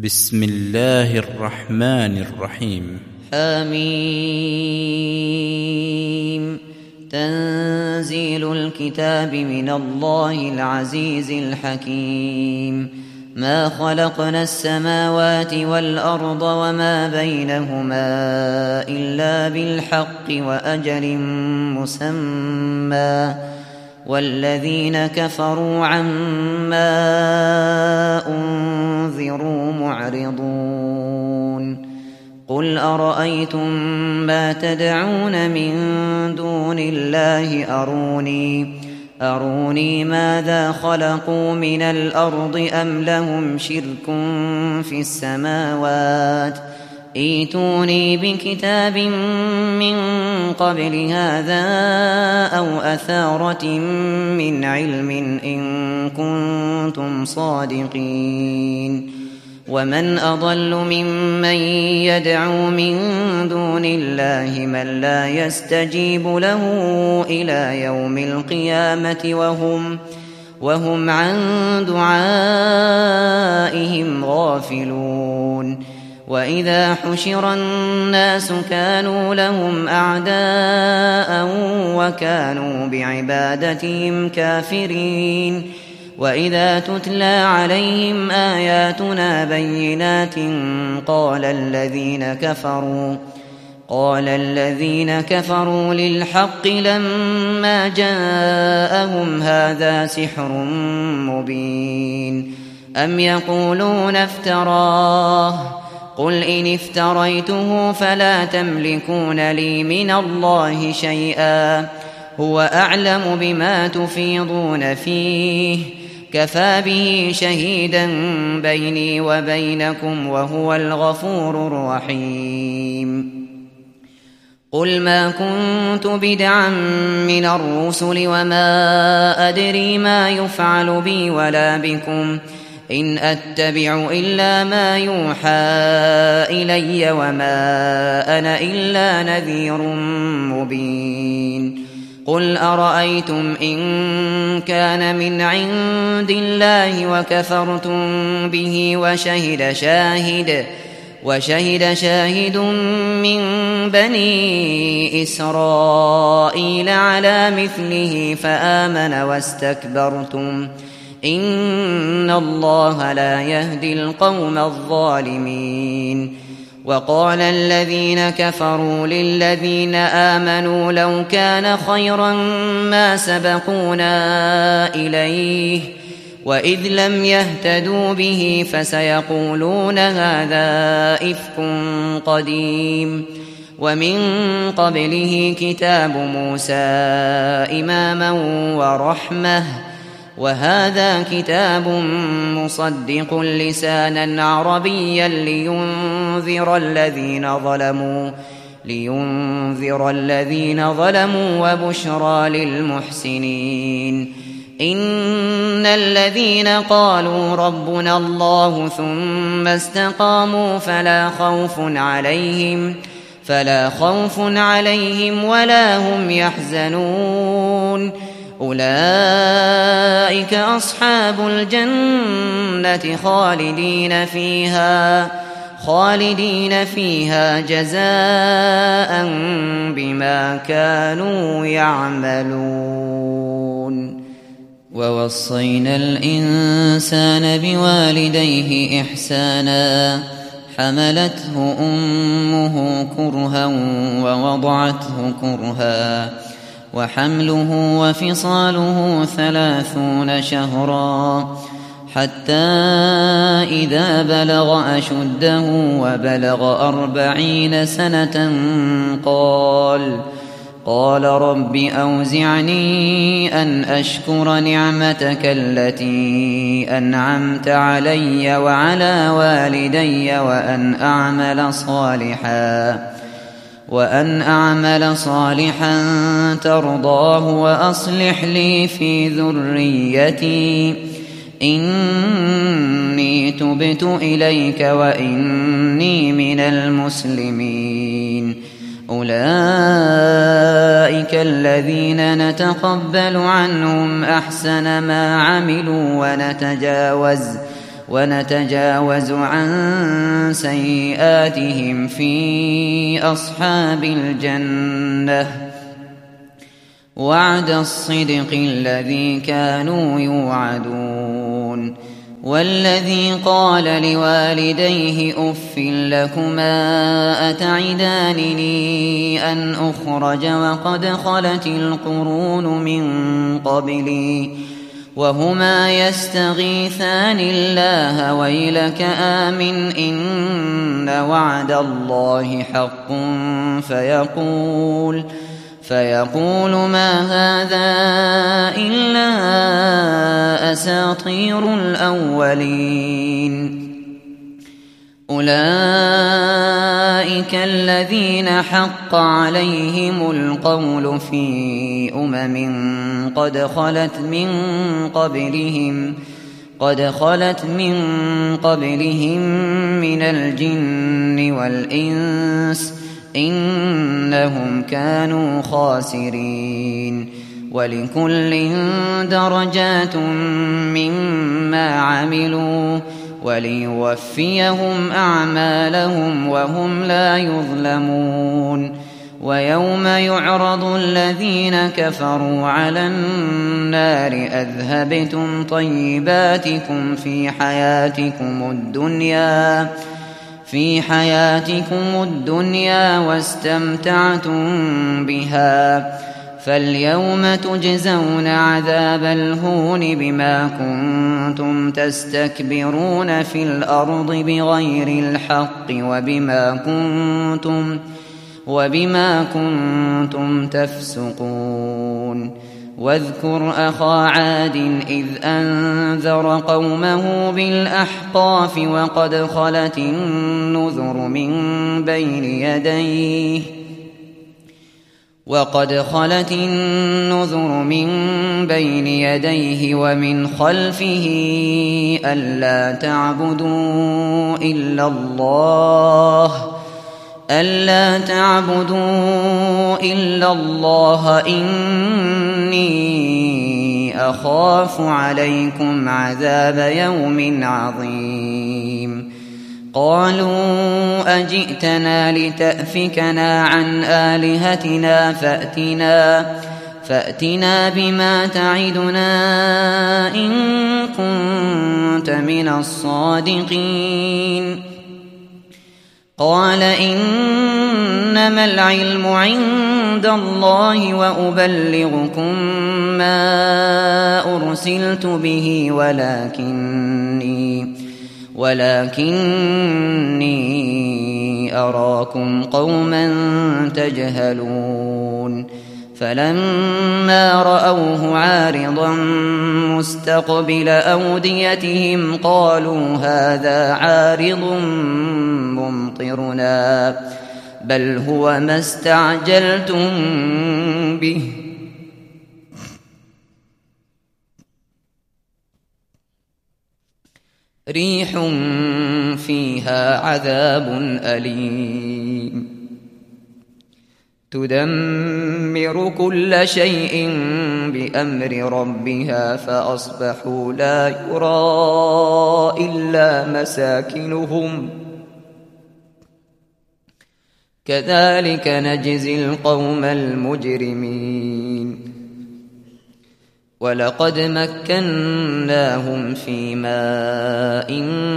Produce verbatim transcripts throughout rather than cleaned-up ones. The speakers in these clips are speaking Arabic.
بسم الله الرحمن الرحيم. آمين. تنزيل الكتاب من الله العزيز الحكيم. ما خلقنا السماوات والأرض وما بينهما إلا بالحق وأجل مسمى، والذين كفروا عما أنذروا معرضون. قل أرأيتم ما تدعون من دون الله أروني أروني ماذا خلقوا من الأرض أم لهم شرك في السماوات؟ ائتوني بكتاب من قبل هذا أو أثارة من علم إن كنتم صادقين. ومن أضل ممن يدعو من دون الله من لا يستجيب له إلى يوم القيامة وهم, وهم عن دعائهم غافلون. وإذا حشر الناس كانوا لهم أعداء وكانوا بعبادتهم كافرين. وإذا تتلى عليهم آياتنا بينات قال الذين كفروا قال الذين كفروا للحق لما جاءهم هذا سحر مبين. أم يقولون افتراه؟ قل إن افتريته فلا تملكون لي من الله شيئا، هو أعلم بما تفيضون فيه، كفى به شهيدا بيني وبينكم وهو الغفور الرحيم. قل ما كنت بدعا من الرسل وما أدري ما يفعل بي ولا بكم، إن أتبع إلا ما يوحى إلي وما أنا إلا نذير مبين. قل أرأيتم إن كان من عند الله وكفرتم به وشهد شاهد وشهد شاهد من بني إسرائيل على مثله فآمن واستكبرتم، إن الله لا يهدي القوم الظالمين. وقال الذين كفروا للذين آمنوا لو كان خيرا ما سبقونا إليه، وإذ لم يهتدوا به فسيقولون هذا إفك قديم. ومن قبله كتاب موسى إماما ورحمة، وهذا كتاب مصدق لسانا عربيا لينذر الذين ظلموا لينذر الذين ظلموا وبشرى للمحسنين. إن الذين قالوا ربنا الله ثم استقاموا فلا خوف عليهم فلا خوف عليهم ولا هم يحزنون. أولئك أصحاب الجنة خالدين فيها خالدين فيها جزاء بما كانوا يعملون. ووصينا الإنسان بوالديه إحسانا، حملته أمه كرها ووضعته كرها، وحمله وفصاله ثلاثون شهرا، حتى إذا بلغ أشده وبلغ أربعين سنة قال قال رب أوزعني أن أشكر نعمتك التي أنعمت علي وعلى والدي وأن أعمل صالحا وأن أعمل صالحا ترضاه وأصلح لي في ذريتي إني تبت إليك وإني من المسلمين. أولئك الذين نتقبل عنهم أحسن ما عملوا ونتجاوز ونتجاوز عن سيئاتهم في أصحاب الجنة وعد الصدق الذي كانوا يوعدون. والذي قال لوالديه أف لكما أتعدانني أن أخرج وقد خلت القرون من قبلي وهما يستغيثان الله ويلك آمن إن وعد الله حق فيقول فيقول ما هذا إلا أساطير الأولين. أولئك الذين حق عليهم القول في أمم قد خلت من قبلهم قد خلت من قبلهم من الجن والإنس إنهم كانوا خاسرين. ولكل درجات مما عملوا وليوفيهم أعمالهم وهم لا يظلمون. ويوم يعرض الذين كفروا على النار أذهبتم طيباتكم في حياتكم الدنيا في حياتكم الدنيا واستمتعتم بها فاليوم تجزون عذاب الهون بما كنتم تستكبرون في الأرض بغير الحق وبما كنتم وبما كنتم تفسقون. واذكر أخا عاد إذ أنذر قومه بالأحقاف وقد خلت النذر من بين يديه وقد خلت النذر من بين يديه ومن خلفه ألا تعبدوا إلا الله ألا تعبدوا إلا الله إني أخاف عليكم عذاب يوم عظيم. قالوا أجئتنا لتأفكنا عن آلهتنا فأتنا فأتنا بما تعدنا إن كنت من الصادقين. قال إنما العلم عند الله وأبلغكم ما أرسلت به ولكني ولكني أراكم قوما تجهلون. فلما رأوه عارضا مستقبل أوديتهم قالوا هذا عارض ممطرنا بل هو ما استعجلتم به ريح فيها عذاب أليم تدمر كل شيء بأمر ربها فأصبحوا لا يرى إلا مساكنهم كذلك نجزي القوم المجرمين. ولقد مكناهم في ماء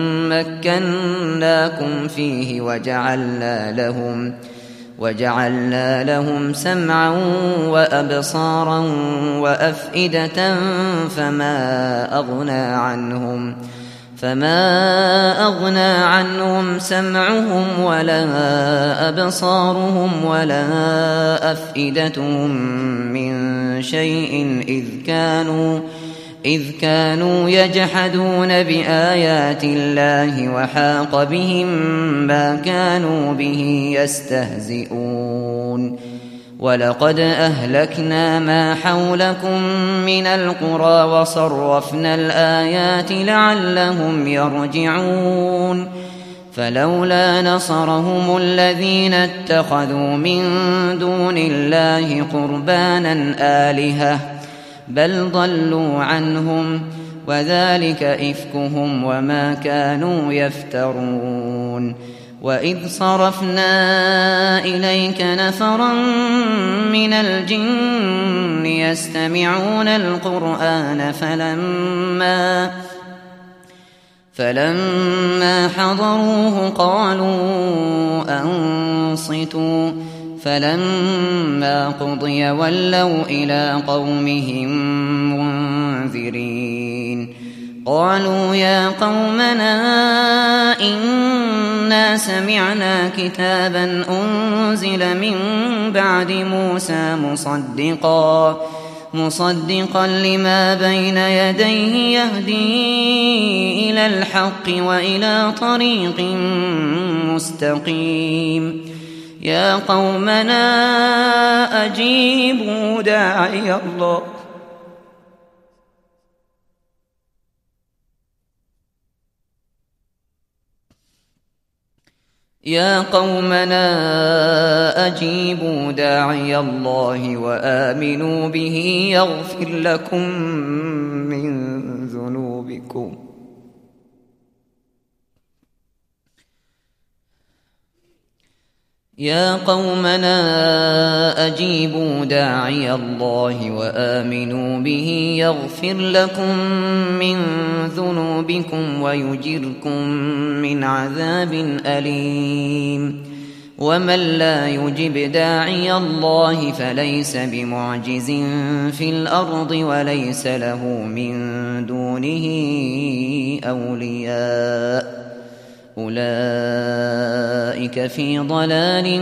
مكناكم فيه وجعلنا لهم وجعلنا لهم سمعا وأبصارا وأفئدة فما أغنى عنهم فما أغنى عنهم سمعهم ولا أبصارهم ولا أفئدتهم من شيء إذ كانوا إذ كانوا يجحدون بآيات الله وحاق بهم ما كانوا به يستهزئون. ولقد أهلكنا ما حولكم من القرى وصرفنا الآيات لعلهم يرجعون. فلولا نصرهم الذين اتخذوا من دون الله قربانا آلهة بل ضلوا عنهم وذلك إفكهم وما كانوا يفترون. وإذ صرفنا إليك نفرا من الجن يستمعون القرآن فلما فلما حضروه قالوا أنصتوا فلما قضي ولوا إلى قومهم منذرين. قالوا يا قومنا إنا سمعنا كتابا أنزل من بعد موسى مصدقا مصدقا لما بين يديه يهدي إلى الحق وإلى طريق مستقيم. يا قومنا أجيبوا داعي الله يا قومنا أجيبوا داعي الله وآمنوا به يغفر لكم من ذنوبكم يا قومنا أجيبوا داعي الله وآمنوا به يغفر لكم من ذنوبكم ويجركم من عذاب أليم. ومن لا يجب داعي الله فليس بمعجز في الأرض وليس له من دونه أولياء أولئك في ضلال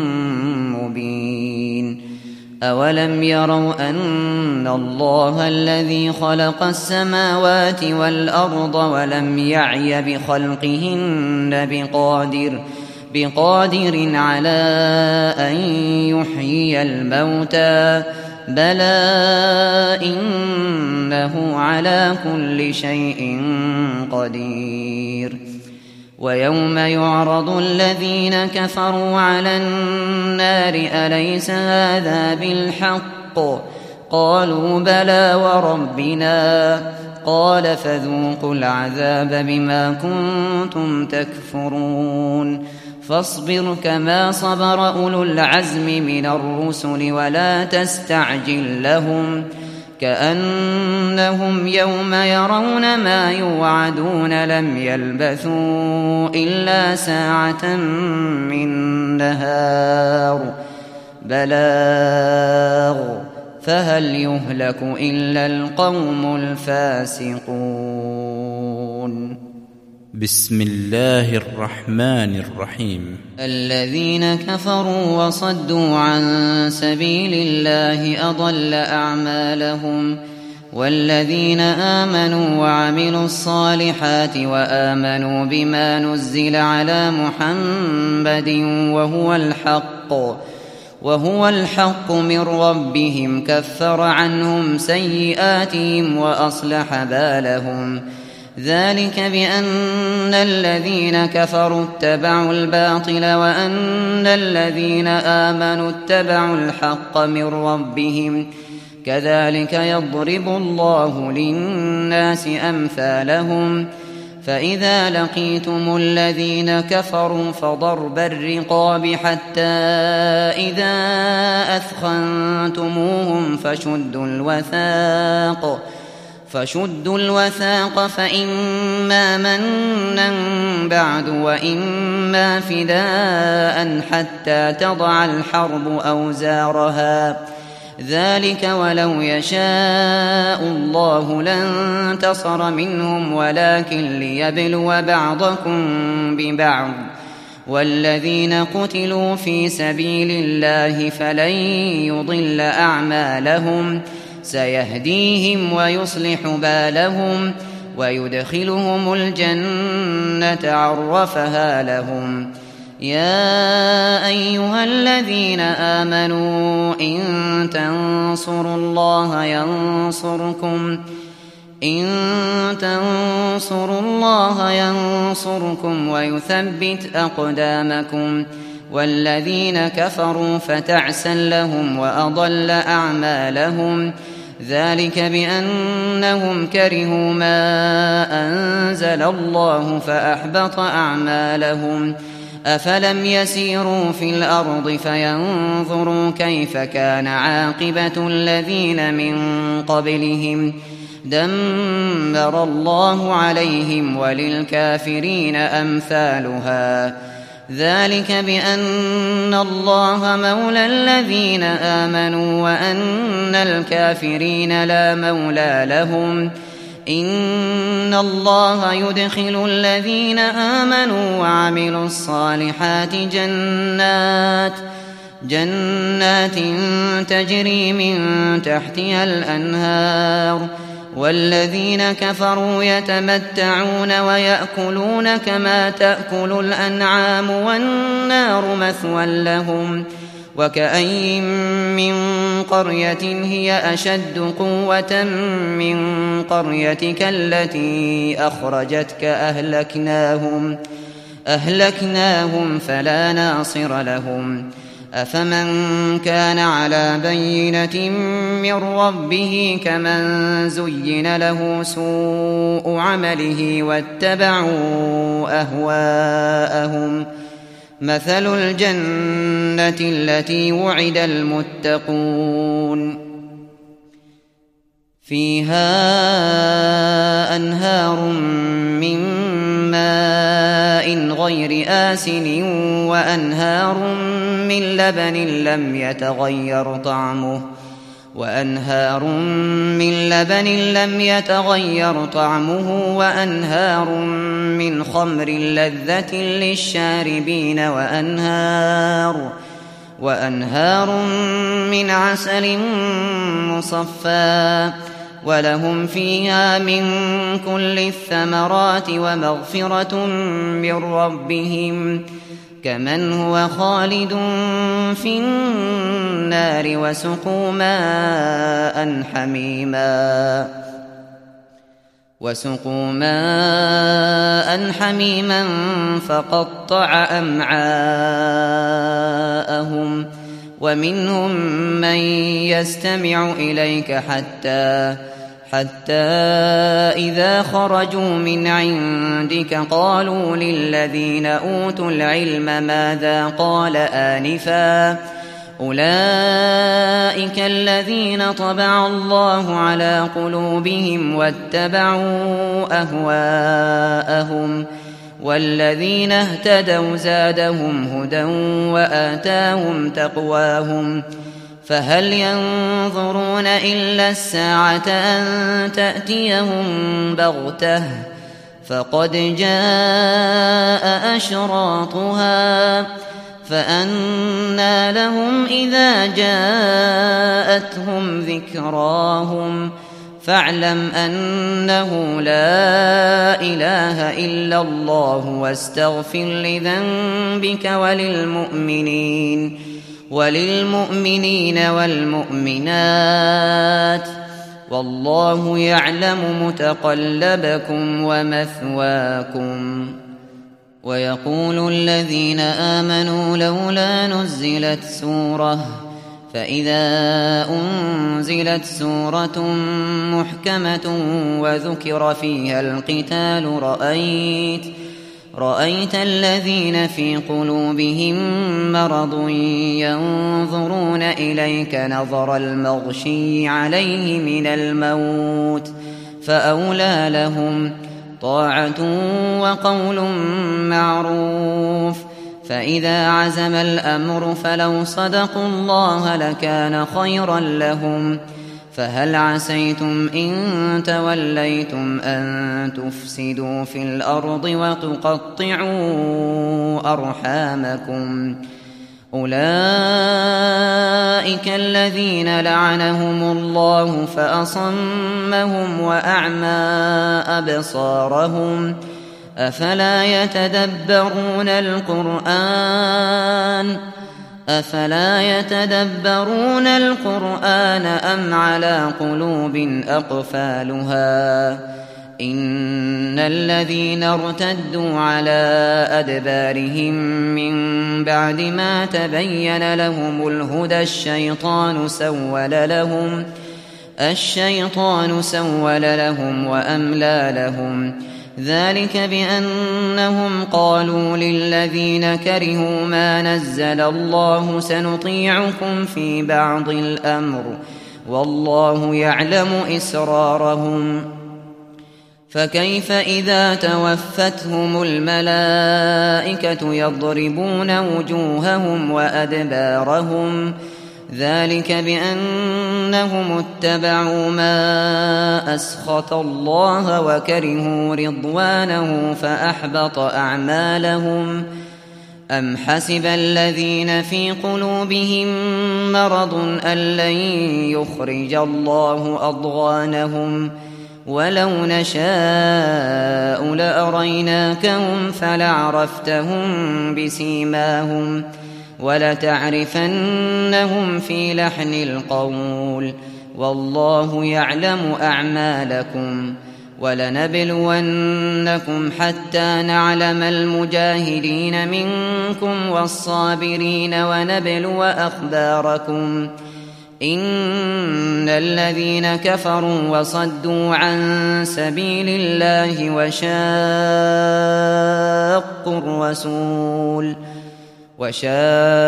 مبين. أولم يروا أن الله الذي خلق السماوات والأرض ولم يعي بخلقهن بقادر بقادر على أن يحيي الموتى بلى إنه على كل شيء قدير. ويوم يعرض الذين كفروا على النار أليس هذا بالحق قالوا بلى وربنا قال فذوقوا العذاب بما كنتم تكفرون. فاصبر كما صبر أولو العزم من الرسل ولا تستعجل لهم كأنهم يوم يرون ما يوعدون لم يلبثوا إلا ساعة من نهار بلاغ فهل يهلك إلا القوم الفاسقون. بسم الله الرحمن الرحيم. الذين كفروا وصدوا عن سبيل الله أضل أعمالهم والذين آمنوا وعملوا الصالحات وآمنوا بما نزل على محمد وهو الحق وهو الحق من ربهم كفر عنهم سيئاتهم وأصلح بالهم ذلك بأن الذين كفروا اتبعوا الباطل وأن الذين آمنوا اتبعوا الحق من ربهم كذلك يضرب الله للناس أمثالهم. فإذا لقيتم الذين كفروا فضرب الرقاب حتى إذا أثخنتموهم فشدوا الوثاق فشدوا الوثاق فإما منا بعد وإما فداء حتى تضع الحرب أوزارها ذلك ولو يشاء الله لانتصر منهم ولكن ليبلو بعضكم ببعض والذين قتلوا في سبيل الله فلن يضل أعمالهم سيهديهم ويصلح بالهم ويدخلهم الجنة عرفها لهم. يا أيها الذين آمنوا إن تنصروا الله ينصركم إن تنصروا الله ينصركم ويثبت أقدامكم والذين كفروا فتعسا لهم وأضل أعمالهم ذلك بأنهم كرهوا ما أنزل الله فأحبط أعمالهم. أفلم يسيروا في الأرض فينظروا كيف كان عاقبة الذين من قبلهم دمر الله عليهم وللكافرين أمثالها. ذلك بأن الله مولى الذين آمنوا وأن الكافرين لا مولى لهم. إن الله يدخل الذين آمنوا وعملوا الصالحات جنات جنات تجري من تحتها الأنهار، والذين كفروا يتمتعون ويأكلون كما تأكل الأنعام والنار مثوى لهم. وكأين من قرية هي أشد قوة من قريتك التي أخرجتك أهلكناهم أهلكناهم فلا ناصر لهم. أفمن كان على بينة من ربه كمن زين له سوء عمله واتبعوا أهواءهم. مثل الجنة التي وعد المتقون فيها أنهار من ماء غير آسن وأنهار من لبن لم يتغير طعمه وأنهار من لبن لم يتغير طعمه وأنهار من خمر لذة للشاربين وأنهار وأنهار من عسل مصفى ولهم فيها من كل الثمرات ومغفرة من ربهم كمن هو خالد في النار وسقوا ماء حميما وسقوا ماء حميما فقطع أمعاءهم. ومنهم من يستمع إليك حتى حتى إذا خرجوا من عندك قالوا للذين أوتوا العلم ماذا قال آنفا أولئك الذين طبع الله على قلوبهم واتبعوا أهواءهم والذين اهتدوا زادهم هدى وآتاهم تقواهم. فهل ينظرون إلا الساعة أن تأتيهم بغتة فقد جاء أشراطها فأنى لهم إذا جاءتهم ذكراهم فاعلم أنه لا إله إلا الله واستغفر لذنبك وللمؤمنين وللمؤمنين والمؤمنات والله يعلم متقلبكم ومثواكم. ويقول الذين آمنوا لولا نزلت سورة فإذا أنزلت سورة محكمة وذكر فيها القتال رأيت رأيت الذين في قلوبهم مرض ينظرون إليك نظر المغشي عليه من الموت فأولى لهم طاعة وقول معروف. فإذا عزم الأمر فلو صدقوا الله لكان خيرا لهم. فهل عسيتم إن توليتم أن تفسدوا في الأرض وتقطعوا أرحامكم أولئك الذين لعنهم الله فأصمهم وأعمى أبصارهم أفلا يتدبرون القرآن أفلا يتدبرون القرآن أم على قلوب أقفالها إن الذين ارتدوا على أدبارهم من بعد ما تبين لهم الهدى الشيطان سول لهم الشيطان سول لهم وأملى لهم ذلك بأنهم قالوا للذين كرهوا ما نزل الله سنطيعكم في بعض الأمر والله يعلم إسرارهم فكيف إذا توفتهم الملائكة يضربون وجوههم وأدبارهم ذلك بأنهم اتبعوا ما أسخط الله وكرهوا رضوانه فأحبط أعمالهم أم حسب الذين في قلوبهم مرض أن لن يخرج الله أضغانهم ولو نشاء لأريناكهم فلعرفتهم بسيماهم ولتعرفنهم في لحن القول والله يعلم أعمالكم ولنبلونكم حتى نعلم المجاهدين منكم والصابرين ونبلو أخباركم إن الذين كفروا وصدوا عن سبيل الله وشاقوا الرسول وشاقوا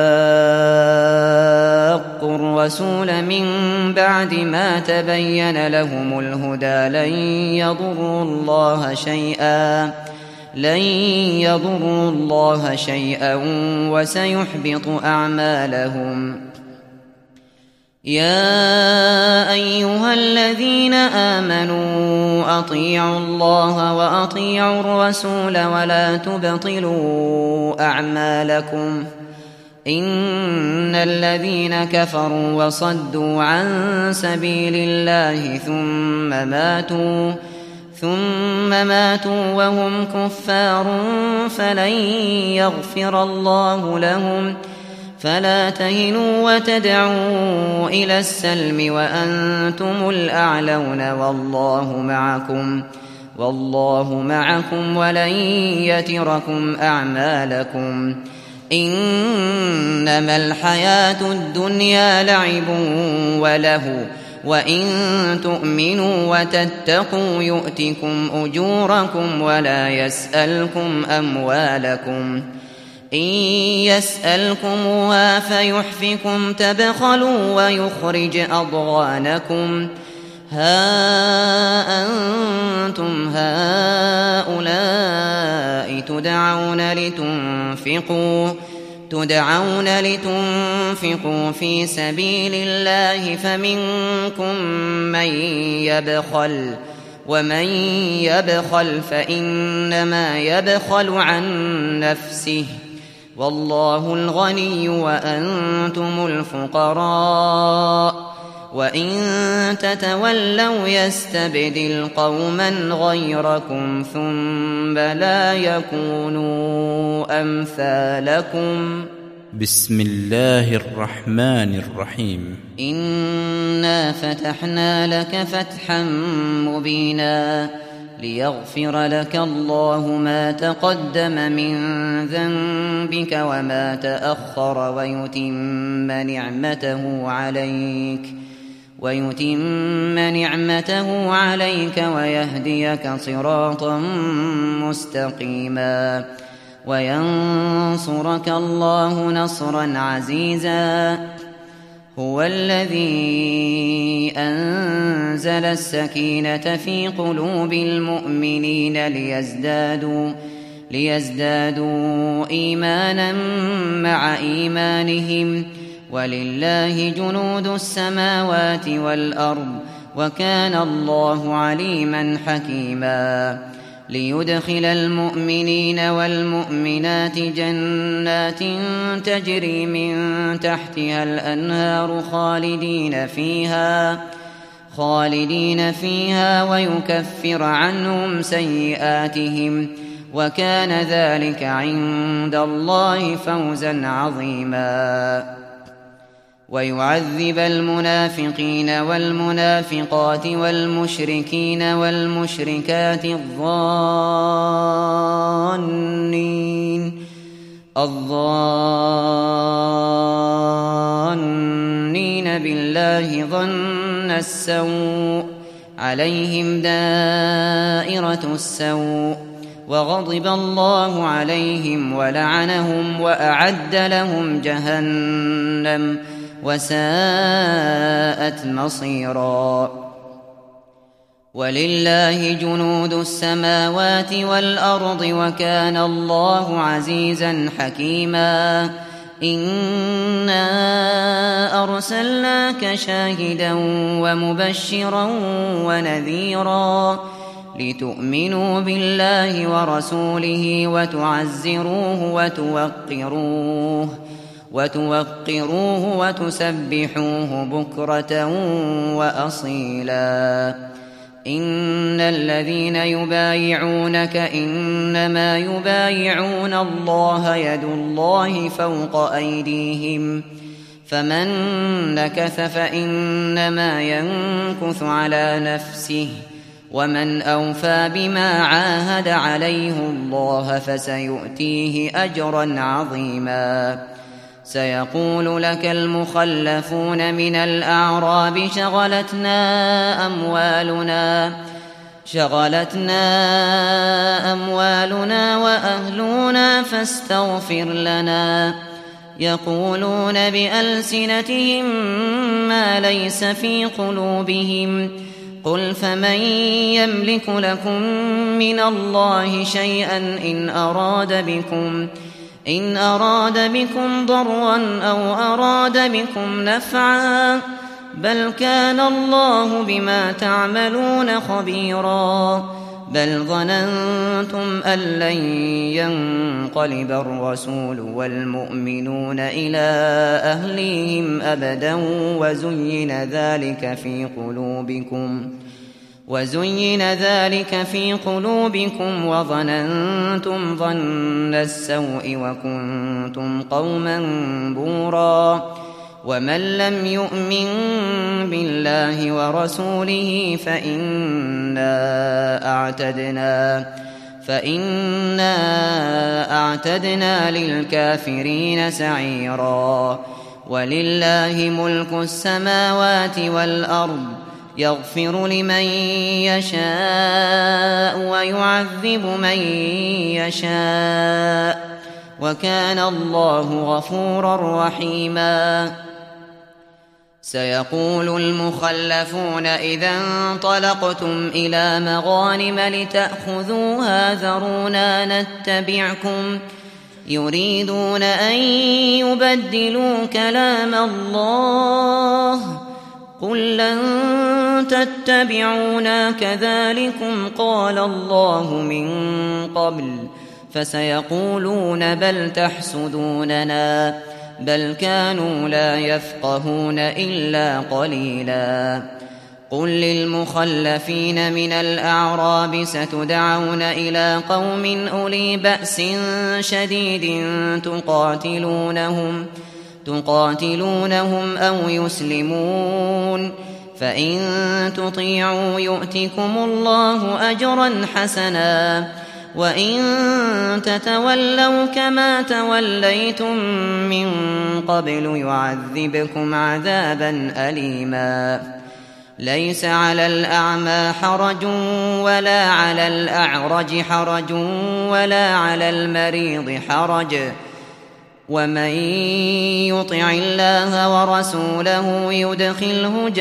الرسول من بعد ما تبين لهم الهدى لن يضروا الله شيئا لن يضروا الله شيئا وسيحبط أعمالهم يا أيها الذين آمنوا أطيعوا الله وأطيعوا الرسول ولا تبطلوا أعمالكم إن الذين كفروا وصدوا عن سبيل الله ثم ماتوا ثم ماتوا وهم كفار فلن يغفر الله لهم فلا تهنوا وتدعوا إلى السلم وأنتم الأعلون والله معكم والله معكم ولن يتركم أعمالكم إنما الحياة الدنيا لعب وله وإن تؤمنوا وتتقوا يؤتكم أجوركم ولا يسألكم أموالكم إن يسألكموها فيحفكم تبخلوا ويخرج أضغانكم ها أنتم هؤلاء تدعون لتنفقوا تدعون لتنفقوا في سبيل الله فمنكم من يبخل ومن يبخل فإنما يبخل عن نفسه والله الغني وأنتم الفقراء وإن تتولوا يستبدل قوما غيركم ثم لا يكونوا أمثالكم بسم الله الرحمن الرحيم إنا فتحنا لك فتحا مبينا ليغفر لك الله ما تقدم من ذنبك وما تأخر ويتم نعمته عليك ويتم نعمته عليك ويهديك صراطا مستقيما وينصرك الله نصرا عزيزا هو الذي أنزل السكينة في قلوب المؤمنين ليزدادوا ليزدادوا إيمانا مع إيمانهم ولله جنود السماوات والأرض وكان الله عليما حكيما ليدخل المؤمنين والمؤمنات جنات تجري من تحتها الأنهار خالدين فيها خالدين فيها ويكفر عنهم سيئاتهم وكان ذلك عند الله فوزا عظيما ويعذب المنافقين والمنافقات والمشركين والمشركات الظانين الظانين بالله ظن السوء عليهم دائرة السوء وغضب الله عليهم ولعنهم وأعد لهم جهنم وساءت مصيرا ولله جنود السماوات والأرض وكان الله عزيزا حكيما إنا أرسلناك شاهدا ومبشرا ونذيرا لتؤمنوا بالله ورسوله وتعزروه وتوقروه وتوقروه وتسبحوه بكرة وأصيلا إن الذين يبايعونك إنما يبايعون الله يد الله فوق أيديهم فمن نكث فإنما ينكث على نفسه ومن أوفى بما عاهد عليه الله فسيؤتيه أجرا عظيما سيقول لك المخلفون من الأعراب شغلتنا أموالنا شغلتنا أموالنا وأهلنا فاستغفر لنا يقولون بألسنتهم ما ليس في قلوبهم قل فمن يملك لكم من الله شيئا إن أراد بكم إن أراد بكم ضرا أو أراد بكم نفعا بل كان الله بما تعملون خبيرا بل ظننتم أن لن ينقلب الرسول والمؤمنون إلى أهليهم أبدا وزين ذلك في قلوبكم وزين ذلك في قلوبكم وظننتم ظن السوء وكنتم قوما بورا ومن لم يؤمن بالله ورسوله فإنا أعتدنا فإنا أعتدنا للكافرين سعيرا ولله ملك السماوات والأرض يغفر لمن يشاء ويعذب من يشاء وكان الله غفورا رحيما سيقول المخلفون إذا انطلقتم إلى مغانم لتأخذوها ذرونا نتبعكم يريدون أن يبدلوا كلام الله قل لن تتبعونا كذلكم قال الله من قبل فسيقولون بل تحسدوننا بل كانوا لا يفقهون إلا قليلا قل للمخلفين من الأعراب ستدعون إلى قوم أولي بأس شديد تقاتلونهم تقاتلونهم أو يسلمون فإن تطيعوا يؤتكم الله أجرا حسنا وإن تتولوا كما توليتم من قبل يعذبكم عذابا أليما ليس على الأعمى حرج ولا على الأعرج حرج ولا على المريض حرج ومن يطع الله ورسوله يدخله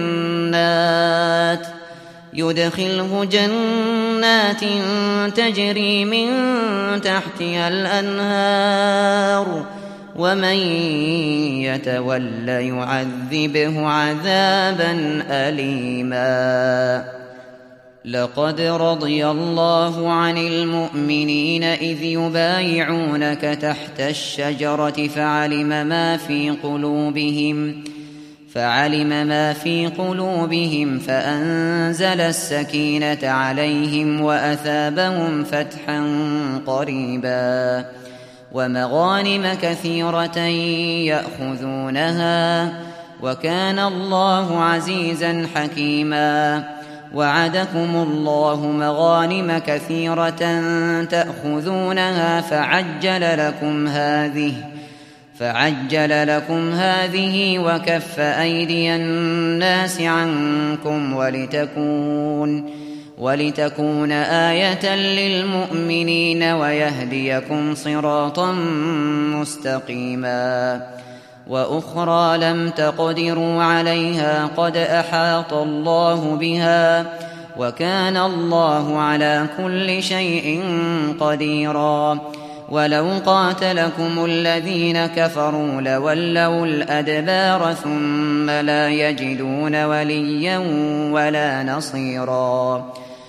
جنات يدخله جنات تجري من تحتها الأنهار ومن يتول يعذبه عذابا أليما لقد رضي الله عن المؤمنين إذ يبايعونك تحت الشجرة فعلم ما في قلوبهم فعلم ما في قلوبهم فأنزل السكينة عليهم وأثابهم فتحا قريبا ومغانم كثيرة يأخذونها وكان الله عزيزا حكيما وعدكم الله مغانم كثيرة تأخذونها فعجل لكم هذه فعجل لكم هذه وكف أيدي الناس عنكم ولتكون, ولتكون آية للمؤمنين ويهديكم صراطا مستقيما. وأخرى لم تقدروا عليها قد أحاط الله بها وكان الله على كل شيء قديرا. ولو قاتلكم الذين كفروا لولوا الأدبار ثم لا يجدون وليا ولا نصيرا.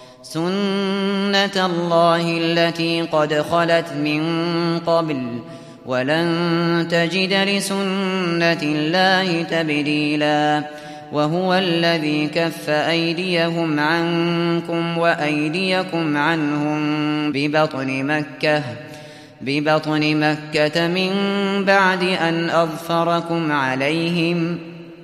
سنة الله التي قد خلت من قبل ولن تجد لسنة الله تبديلا. وهو الذي كف أيديهم عنكم وأيديكم عنهم ببطن مكة ببطن مكة من بعد أن أظفركم عليهم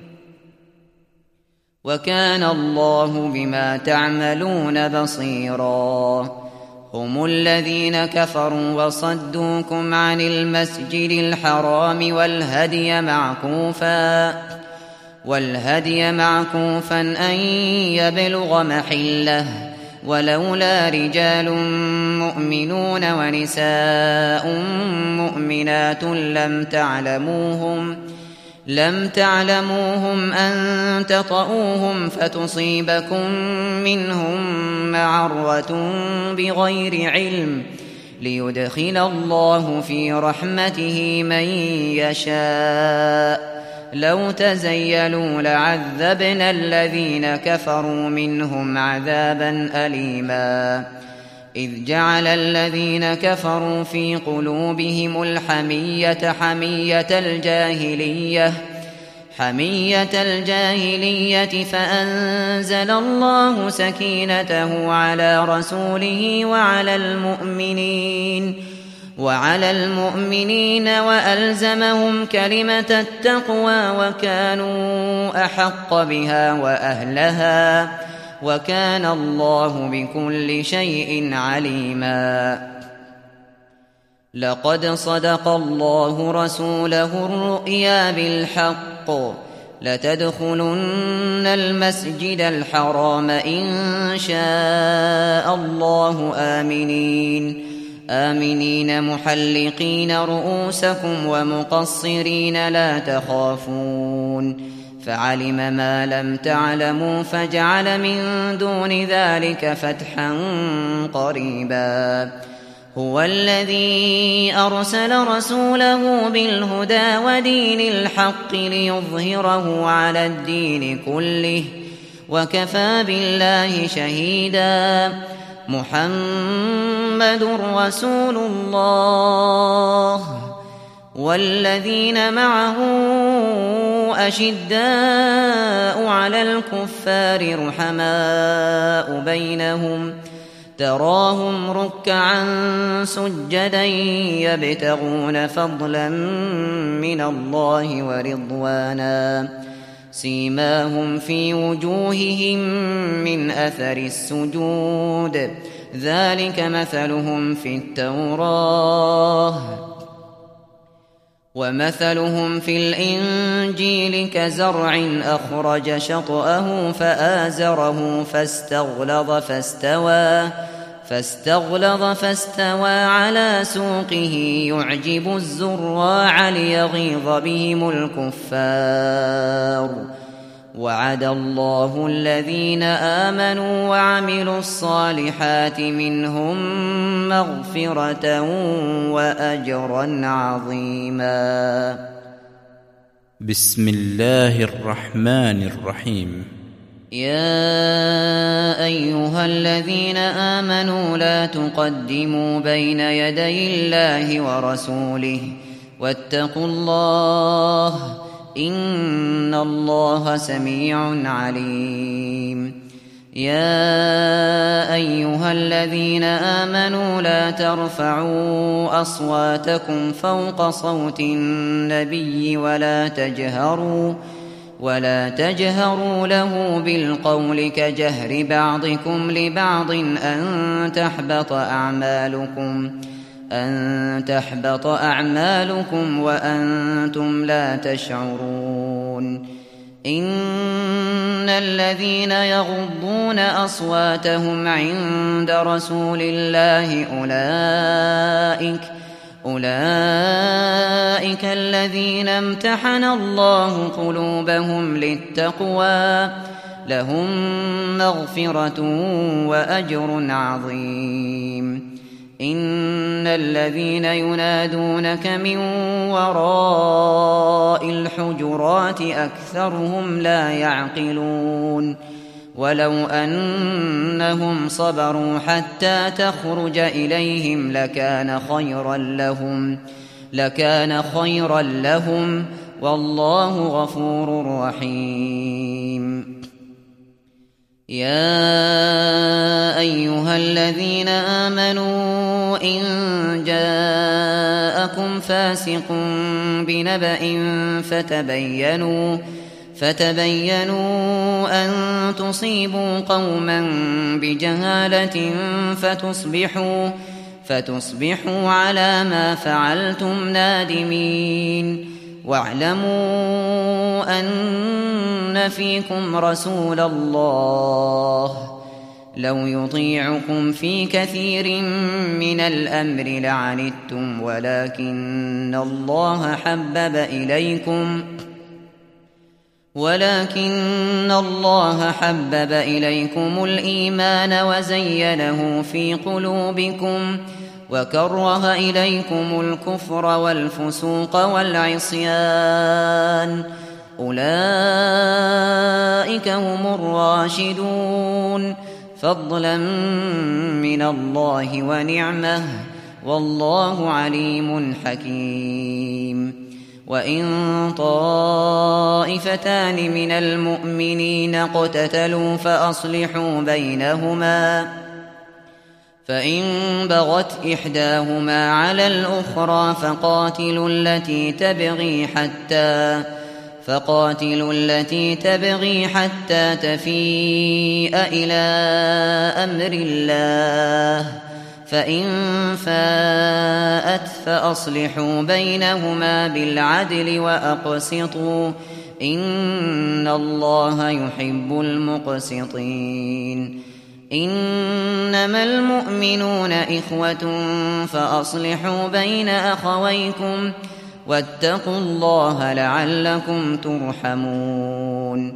وكان الله بما تعملون بصيرا. هم الذين كفروا وصدوكم عن المسجد الحرام والهدي معكوفا والهدي معكوفا أن يبلغ محله ولولا رجال مؤمنون ونساء مؤمنات لم تعلموهم لم تعلموهم أن تطؤوهم فتصيبكم منهم معرة بغير علم ليدخل الله في رحمته من يشاء. لو تزيلوا لعذبنا الذين كفروا منهم عذابا أليما. إذ جعل الذين كفروا في قلوبهم الحمية حمية الجاهلية حمية الجاهلية فأنزل الله سكينته على رسوله وعلى المؤمنين وعلى المؤمنين وألزمهم كلمة التقوى وكانوا أحق بها وأهلها وكان الله بكل شيء عليما. لقد صدق الله رسوله الرؤيا بالحق لتدخلن المسجد الحرام إن شاء الله آمنين آمنين محلقين رؤوسكم ومقصرين لا تخافون فعلم ما لم تعلموا فجعل من دون ذلك فتحا قريبا. هو الذي أرسل رسوله بالهدى ودين الحق ليظهره على الدين كله وكفى بالله شهيدا. محمد رسول الله والذين معه أشداء على الكفار رحماء بينهم تراهم ركعا سجدا يبتغون فضلا من الله ورضوانا سيماهم في وجوههم من أثر السجود ذلك مثلهم في التوراة ومثلهم في الإنجيل كزرع أخرج شطأه فآزره فاستغلظ فاستوى فاستغلظ فاستوى على سوقه يعجب الزراع ليغيظ بهم الكفار. وعد الله الذين آمنوا وعملوا الصالحات منهم مغفرة وأجرا عظيما. بسم الله الرحمن الرحيم. يا أيها الذين آمنوا لا تقدموا بين يدي الله ورسوله واتقوا الله إن الله سميع عليم. يا أيها الذين آمنوا لا ترفعوا أصواتكم فوق صوت النبي ولا تجهروا ولا تجهروا له بالقول كجهر بعضكم لبعض أن تحبط أعمالكم أن تحبط أعمالكم وأنتم لا تشعرون. إن الذين يغضون أصواتهم عند رسول الله أولئك أولئك الذين امتحن الله قلوبهم للتقوى لهم مغفرة وأجر عظيم. إن الذين ينادونك من وراء الحجرات أكثرهم لا يعقلون. ولو أنهم صبروا حتى تخرج إليهم لكان خيرا لهم لكان خيرا لهم والله غفور رحيم. يا أيها الذين آمنوا إن جاءكم فاسق بنبأ فتبينوا فتبينوا أن تصيبوا قوما بجهالة فتصبحوا فتصبحوا على ما فعلتم نادمين. واعلموا أن فيكم رسول الله لو يطيعكم في كثير من الأمر لعنتم ولكن الله حبب إليكم ولكن الله حبب إليكم الإيمان وزينه في قلوبكم وكره إليكم الكفر والفسوق والعصيان أولئك هم الراشدون فضلا من الله ونعمه والله عليم حكيم. وإن طائفتان من المؤمنين اقتتلوا فأصلحوا بينهما فإن بغت إحداهما على الأخرى فقاتلوا التي تبغي حتى فقاتلوا التي تبغي حتى تفيء إلى أمر الله فإن فاءت فأصلحوا بينهما بالعدل وأقسطوا إن الله يحب المقسطين. إنما المؤمنون إخوة فأصلحوا بين أخويكم واتقوا الله لعلكم ترحمون.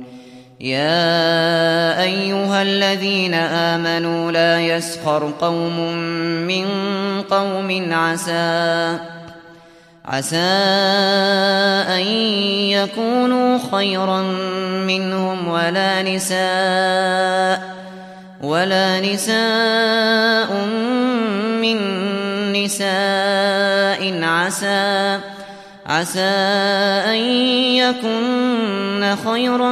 يا أيها الذين آمنوا لا يسخر قوم من قوم عسى عسى أن يكونوا خيرا منهم ولا نساء ولا نساء من نساء عسى عسى أن يكن خيرا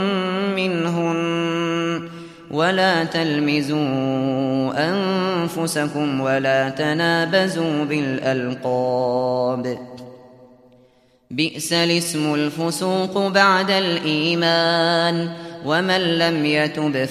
منهن ولا تلمزوا أنفسكم ولا تنابزوا بالألقاب بئس الاسم الفسوق بعد الإيمان ومن لم يتب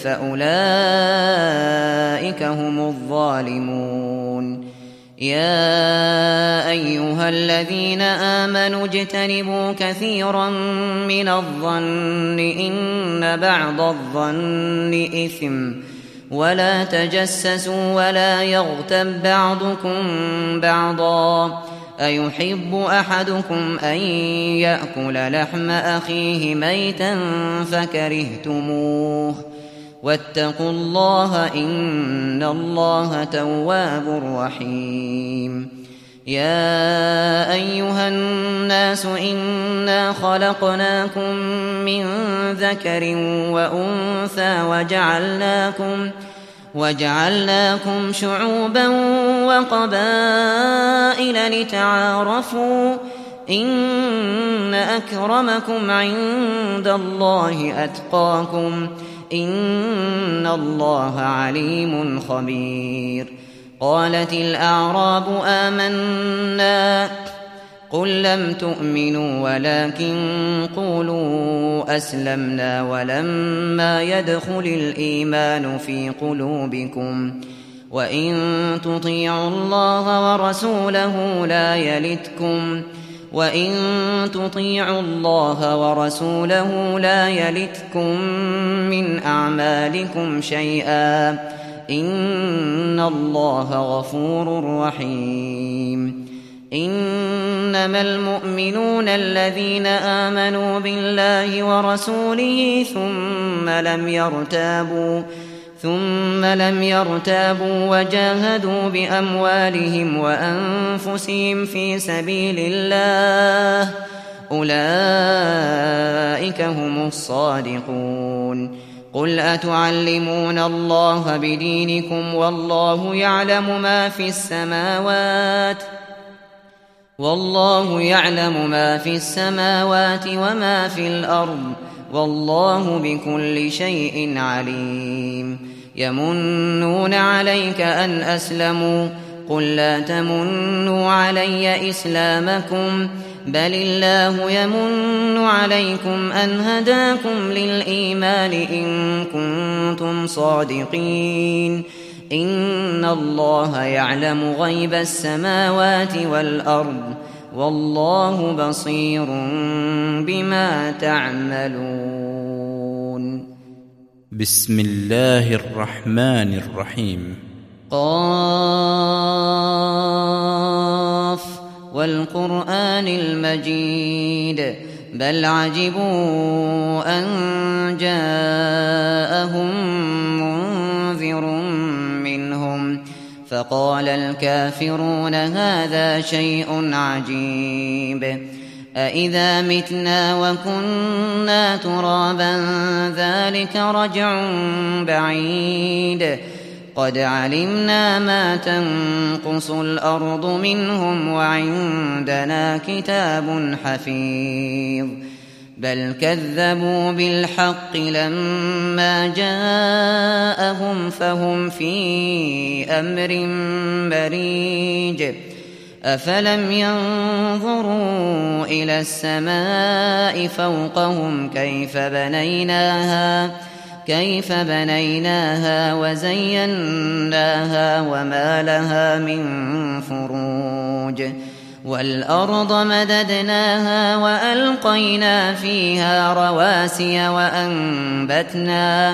فأولئك هم الظالمون. يا أيها الذين آمنوا اجتنبوا كثيرا من الظن إن بعض الظن إثم ولا تجسسوا ولا يغتب بعضكم بعضا أيحب أحدكم أن يأكل لحم أخيه ميتا فكرهتموه واتقوا الله إن الله تواب رحيم. يا أيها الناس إنا خلقناكم من ذكر وأنثى وجعلناكم وجعلناكم شعوبا وقبائل لتعارفوا إن أكرمكم عند الله أتقاكم إن الله عليم خبير. قالت الأعراب آمنا قل لم تؤمنوا ولكن قولوا أسلمنا ولما يدخل الإيمان في قلوبكم وإن تطيعوا الله ورسوله لا يلتكم وإن تطيعوا الله ورسوله لا يلتكم من أعمالكم شيئا إن الله غفور رحيم. إنما المؤمنون الذين آمنوا بالله ورسوله ثم لم يرتابوا ثم لم يرتابوا وجاهدوا بأموالهم وأنفسهم في سبيل الله أولئك هم الصادقون. قل أتعلمون الله بدينكم والله يعلم ما في السماوات والله يعلم ما في السماوات وما في الأرض والله بكل شيء عليم. يمنون عليك أن أسلموا قل لا تمنوا علي إسلامكم بل الله يمن عليكم أن هداكم للإيمان إن كنتم صادقين. إن الله يعلم غيب السماوات والأرض والله بصير بما تعملون. بسم الله الرحمن الرحيم. قاف والقرآن المجيد بل عجبوا أن جاءهم منذر منهم فقال الكافرون هذا شيء عجيب. أإذا متنا وكنا ترابا ذلك رجع بعيد. قد علمنا ما تنقص الأرض منهم وعندنا كتاب حفيظ. بل كذبوا بالحق لما جاءهم فهم في أمر مريج. أفلم ينظروا إلى السماء فوقهم كيف بنيناها كيف بنيناها وزيناها وما لها من فروج. والأرض مددناها وألقينا فيها رواسي وأنبتنا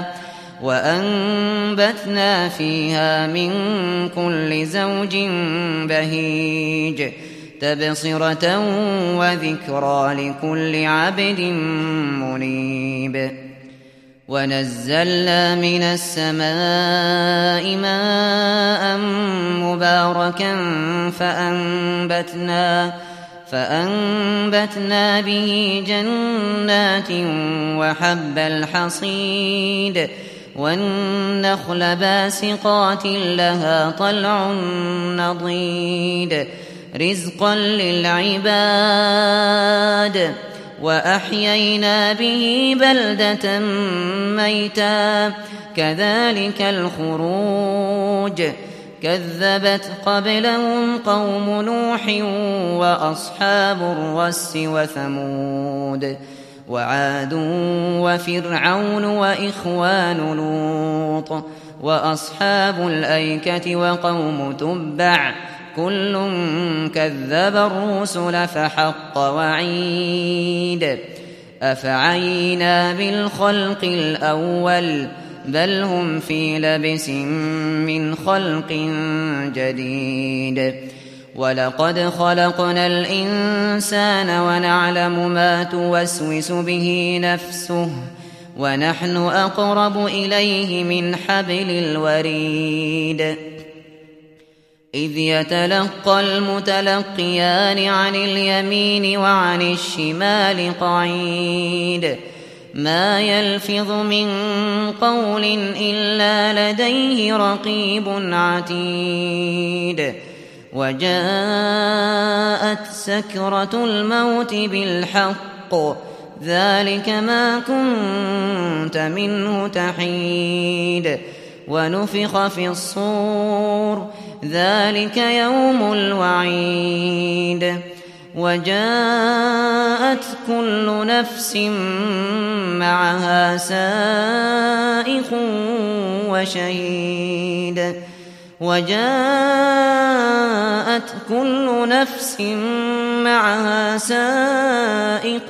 وأنبتنا فيها من كل زوج بهيج تبصرة وذكرى لكل عبد منيب. ونزلنا من السماء ماء مباركا فأنبتنا فأنبتنا به جنات وحب الحصيد والنخل باسقات لها طلع نضيد رزقا للعباد. وأحيينا به بلدة ميتا كذلك الخروج. كذبت قبلهم قوم نوح وأصحاب الرس وثمود وعاد وفرعون وإخوان لوط وأصحاب الأيكة وقوم تبع كل كذب الرسل فحق وعيد. أفعينا بالخلق الأول بل هم في لبس من خلق جديد. ولقد خلقنا الإنسان ونعلم ما توسوس به نفسه ونحن أقرب إليه من حبل الوريد. إذ يتلقى المتلقيان عن اليمين وعن الشمال قعيد. ما يلفظ من قول إلا لديه رقيب عتيد. وجاءت سكرة الموت بالحق ذلك ما كنت منه تحيد. ونفخ في الصور ذلك يوم الوعيد. وجاءت كل نفس معها سائق وشهيد. وجاءت كل نفس معها سائق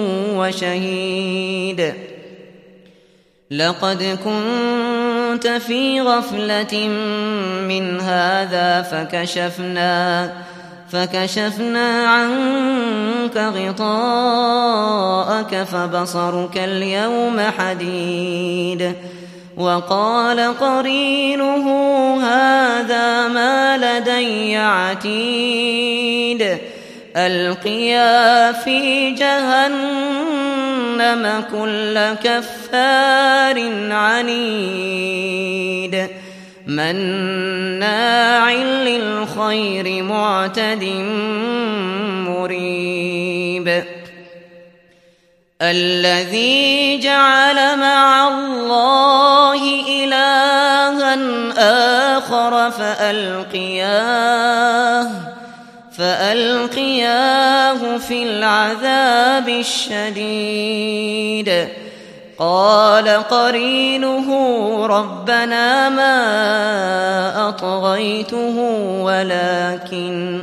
وشهيد لقد كنت في غفلة من هذا فكشفنا فكشفنا عنك غطاءك فبصرك اليوم حديد وقال قرينه هذا ما لدي عتيد ألقيا في جهنم كل كفار عنيد مناع للخير معتد مريب الذي جعل مع الله إلها آخر فألقياه فألقياه في العذاب الشديد قال قرينه ربنا ما أطغيته ولكن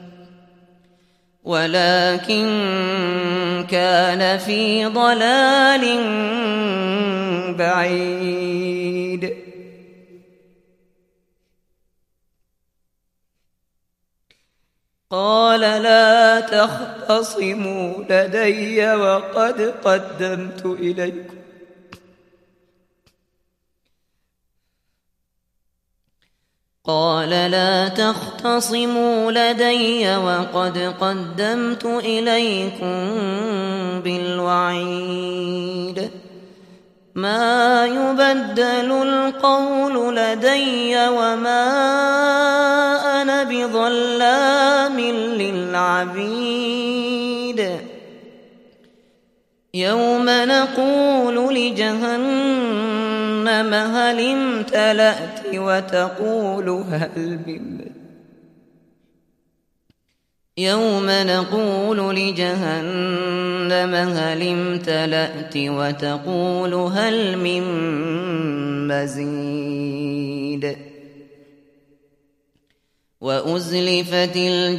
ولكن كان في ضلال بعيد قال لا تختصموا لدي وقد قدمت إليكم قال لا تختصموا لدي وقد قدمت إليكم بالوعيد ما يبدل القول لدي وما أنا بظلام للعبيد يوم نقول لجهنم هل امتلأت وتقول هل من يوم نقول لجهنم هل امتلأت وتقول هل من مزيد وأزلفت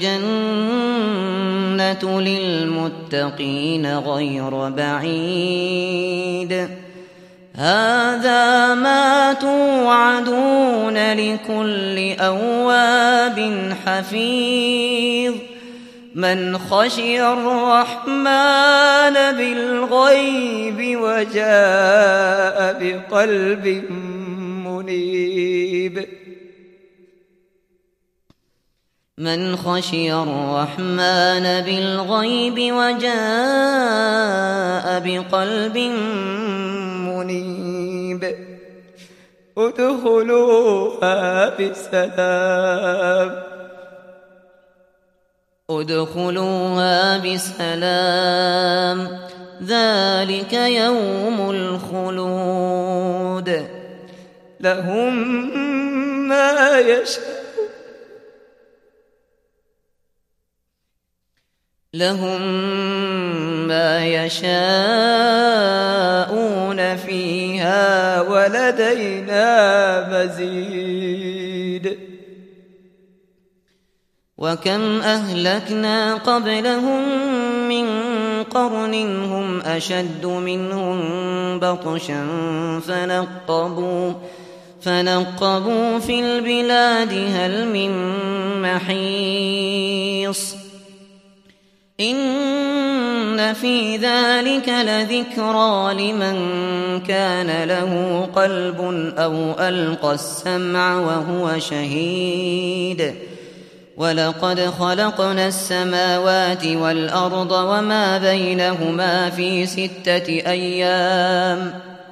الجنة للمتقين غير بعيد هذا ما توعدون لكل أواب حفيظ من خشي الرحمن بالغيب وجاء بقلب منيب من خشي الرحمن بالغيب وجاء بقلب منيب ادخلوها بسلام ادخلوها بسلام ذلك يوم الخلود لهم ما يشاءون لهم ما يشاءون فيها ولدينا مزيد وكم أهلكنا قبلهم من قرن هم أشد منهم بطشا فنقبوا فنقبوا في البلاد هل من محيص إن في ذلك لذكرى لمن كان له قلب أو ألقى السمع وهو شهيد ولقد خلقنا السماوات والأرض وما بينهما في ستة أيام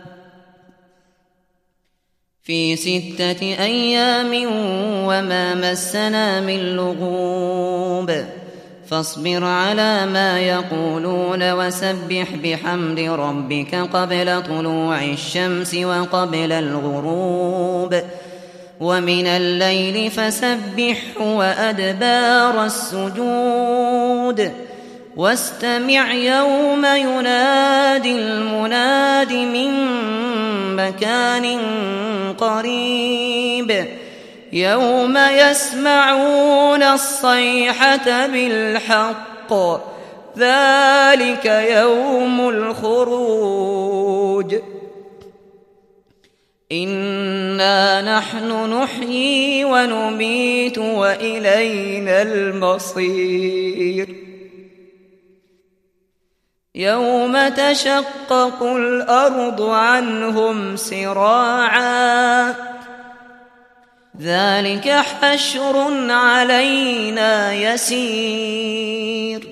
في ستة أيام وما مسنا من لغوب فاصبر على ما يقولون وسبح بحمد ربك قبل طلوع الشمس وقبل الغروب ومن الليل فسبحه وأدبار السجود واستمع يوم ينادي المناد من مكان قريب يوم يسمعون الصيحة بالحق ذلك يوم الخروج إنا نحن نحيي ونميت وإلينا المصير يوم تشقق الأرض عنهم سراعا ذلك حشر علينا يسير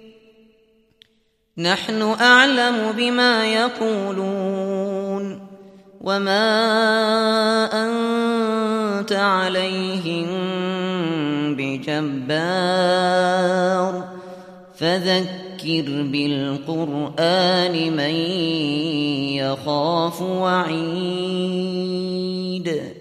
نحن أعلم بما يقولون وما أنت عليهم بجبار فذكر بالقرآن من يخاف وعيد